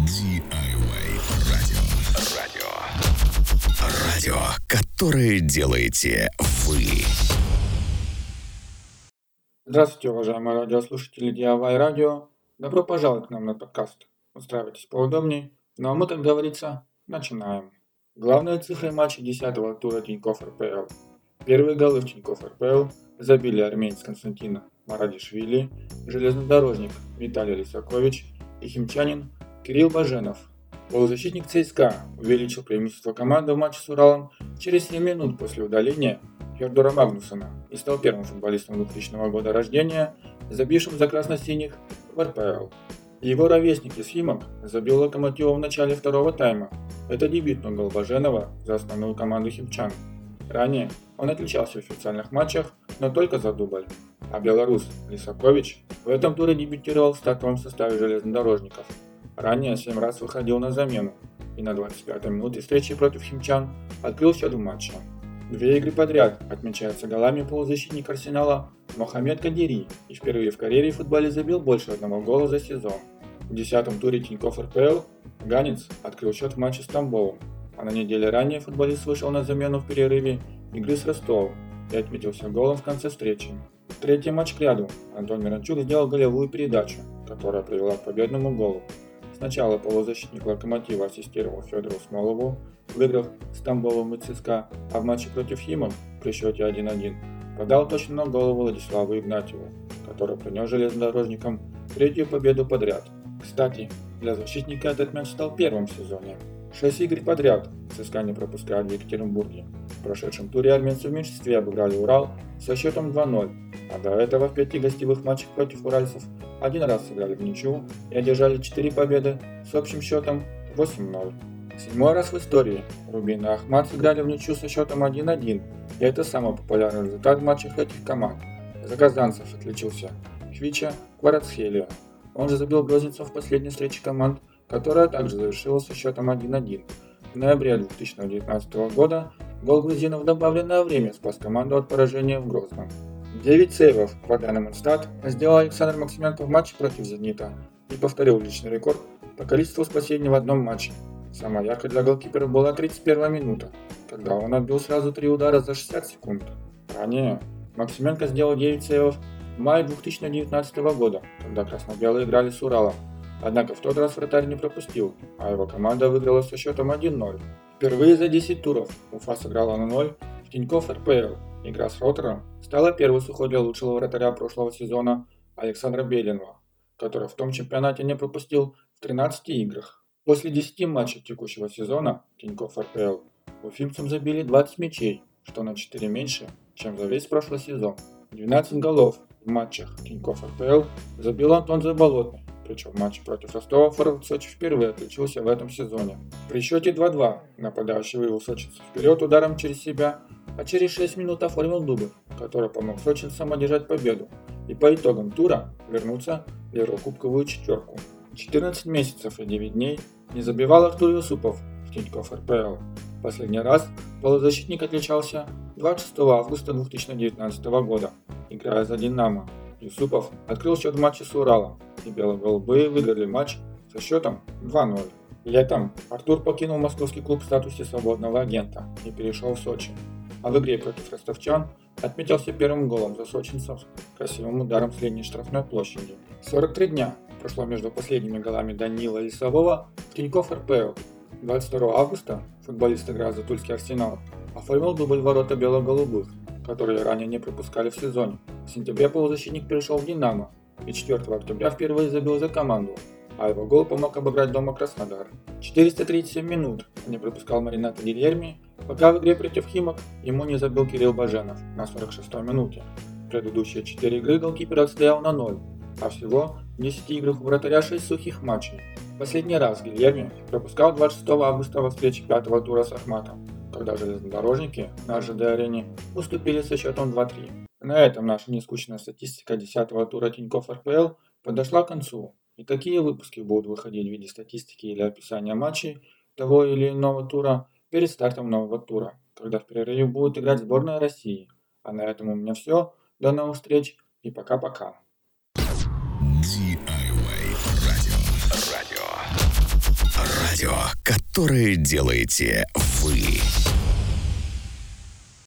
DIY радио. Радио, которое делаете вы. Здравствуйте, уважаемые радиослушатели DIY радио. Добро пожаловать к нам на подкаст. Устраивайтесь поудобнее. Ну а мы, как говорится, начинаем. Главные цифры матча 10-го тура Тинькофф РПЛ. Первые голы в Тинькофф РПЛ забили армянец Константин Марадишвили, железнодорожник Виталий Лисакович и химчанин Кирилл Баженов. Полузащитник ЦСКА увеличил преимущество команды в матче с Уралом через 7 минут после удаления Хердора Магнусона и стал первым футболистом 2000 года рождения, забившим за красно-синих в РПЛ. Его ровесник из Химок забил Локомотиву в начале второго тайма. Это дебютный гол Баженова за основную команду химчан. Ранее он отличался в официальных матчах, но только за дубль. А белорус Лисакович в этом туре дебютировал в стартовом составе железнодорожников. Ранее 7 раз выходил на замену и на 25-й минуте встречи против химчан открыл счет в матче. 2 игры подряд отмечаются голами полузащитник Арсенала Мохаммед Кадири и впервые в карьере в футболе забил больше одного гола за сезон. В 10-м туре Тинькофф РПЛ ганец открыл счет в матче с Тамбовом, а на неделе ранее футболист вышел на замену в перерыве игры с Ростовом и отметился голом в конце встречи. В третий матч кряду Антон Миранчук сделал голевую передачу, которая привела к победному голу. Сначала полузащитник Локомотива ассистировал Федору Смолову, выиграв с Тамбовым и ЦСКА, а в матче против Химок при счете 1-1 подал точно на голову Владиславу Игнатьеву, который принес железнодорожникам третью победу подряд. Кстати, для защитника этот мяч стал первым в сезоне. 6 игр подряд ЦСКА не пропускает в Екатеринбурге. В прошедшем туре армянцы в меньшинстве обыграли Урал со счетом 2-0, а до этого в 5 гостевых матчах против уральцев один раз сыграли в ничью и одержали 4 победы с общим счетом 8-0. 7-й раз в истории Рубин и Ахмат сыграли в ничью со счетом 1-1, и это самый популярный результат в матчах этих команд. За казанцев отличился Хвича Кварацхелия. Он же забил Грозницев в последней встрече команд, которая также завершилась со счетом 1-1. В ноябре 2019 года гол грузинов в добавленное время спас команду от поражения в Грозном. 9 сейвов по данным Инстат сделал Александр Максименко в матче против «Зенита» и повторил личный рекорд по количеству спасений в одном матче. Самой яркой для голкипера была 31 минута, когда он отбил сразу 3 удара за 60 секунд. Ранее Максименко сделал 9 сейвов в мае 2019 года, когда красно-белые играли с Уралом. Однако в тот раз вратарь не пропустил, а его команда выиграла со счетом 1-0. Впервые за 10 туров Уфа сыграла на 0 в Тинькофф РПЛ. Игра с Ротором стала первой сухой для лучшего вратаря прошлого сезона Александра Беленова, который в том чемпионате не пропустил в 13 играх. После 10 матчей текущего сезона Тинькофф РПЛ уфимцам забили 20 мячей, что на 4 меньше, чем за весь прошлый сезон. 12 голов в матчах Тинькофф РПЛ забил Антон Заболотный, причем в матче против Ростова форвард Сочи впервые отличился в этом сезоне. При счете 2-2 нападающий вывел сочинцев вперед ударом через себя, а через 6 минут оформил дубль, который помог сочинцам одержать победу и по итогам тура вернуться в Еврокубковую четверку. 14 месяцев и 9 дней не забивал Артур Юсупов в Тинькофф РПЛ. Последний раз полузащитник отличался 26 августа 2019 года, играя за «Динамо». Юсупов открыл счет в матче с Уралом, и бело-голубые выиграли матч со счетом 2-0. Летом Артур покинул московский клуб в статусе свободного агента и перешел в Сочи, а в игре против ростовчан отметился первым голом за сочинцев красивым ударом с линии штрафной площади. 43 дня прошло между последними голами Данила Лисового в Тинькофф РПЛ. 22 августа футболист, играя за Тульский Арсенал, оформил дубль ворота бело-голубых, которые ранее не пропускали в сезоне. В сентябре полузащитник перешел в «Динамо» и 4 октября впервые забил за команду, а его гол помог обыграть дома Краснодар. 437 минут не пропускал Маринато Гильерми, пока в игре против Химок ему не забил Кирилл Баженов на 46-й минуте. Предыдущие 4 игры голкипер отстоял на 0, а всего в 10 играх у вратаря 6 сухих матчей. Последний раз Гильерми пропускал 26 августа во встрече 5-го тура с Ахматом, когда железнодорожники на ожд-арене уступили со счетом 2-3. На этом наша нескучная статистика 10-го тура Тинькофф РПЛ подошла к концу. И такие выпуски будут выходить в виде статистики или описания матчей того или иного тура перед стартом нового тура, когда в перерыве будет играть сборная России. А на этом у меня все. До новых встреч и пока-пока. DIY радио. Радио, которое делаете вы.